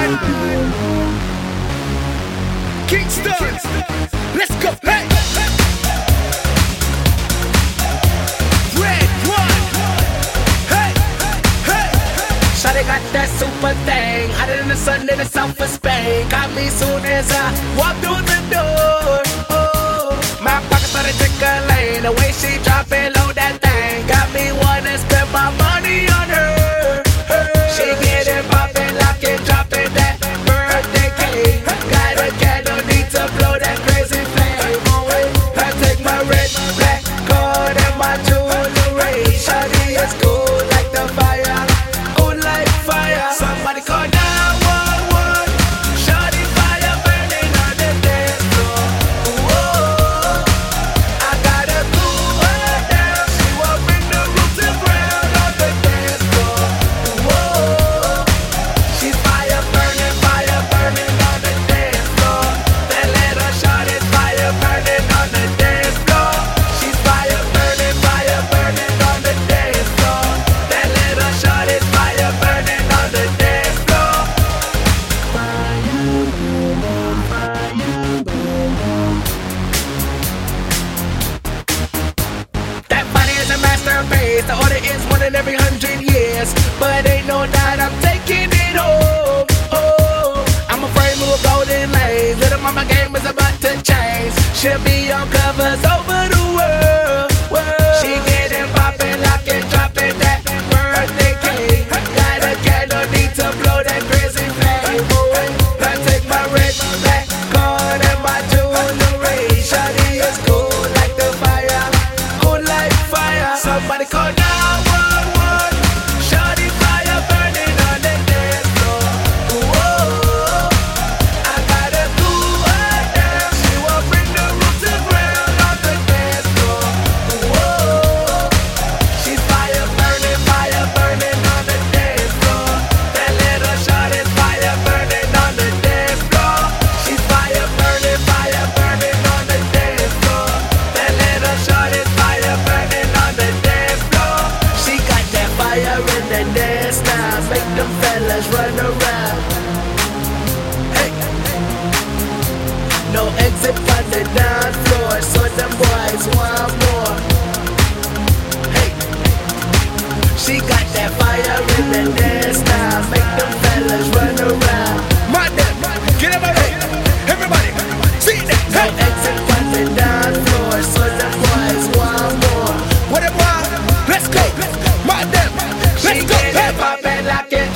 Kingston, let's go. Hey, Red One. Hey, hey. Shawty got that super thing, hotter than the sun in the south of Spain. Got me soon as I walk through the door. Oh, my pocket started tickling, the way she drop it low that thing got me wanna spend my money on her. She get it poppin', lock it, drop it, that birthday cake. Got a candle, need to blow that crazy flame. I take my red, black card and my jewelry. Shawty is cool like the fire, cool like fire. Somebody call 911. Shawty fire burning on the dance floor. Whoa, I gotta cool her down. She won't bring the roof to ground on the dance floor. Whoa, she's fire burning on the dance floor. That little shawty's fire burning on the dance floor. She's fire burning on the dance floor. That little shawty's fire burning on the dance floor. That body is a masterpiece. The order is one in every 100 years. But ain't no doubt I'm taking it home. Oh, I'm afraid move golden lanes. Little mama game is about to change. She'll be on covers over the world. She getting poppin', lock it, drop it, that birthday cake. Got a candle, need to blow that crazy flame. I take my red, black card and my jewelry. Shawty is cool like the fire, cool like fire. Somebody call 911. Shawty fire burning on the dance floor. Whoa, I gotta cool her down. She won't bring the roof to ground on the dance floor. Whoa, she's fire burning on the dance floor. That little shawty's fire burning on the dance floor. She's fire burning on the dance floor. That little shawty's fire burning on the dance floor. She got that fire in the dance now, make them fellas run around. Hey, no exit from the dance floor, so them boys want more. Hey, she got that fire in the dance now, make them fellas run around. Madden, get up, hey, everybody, see that. No Hey, exit from the dance floor, so them boys want more. what it was? Let's go. Madden, She let's go. get Hey, it poppin', lock it,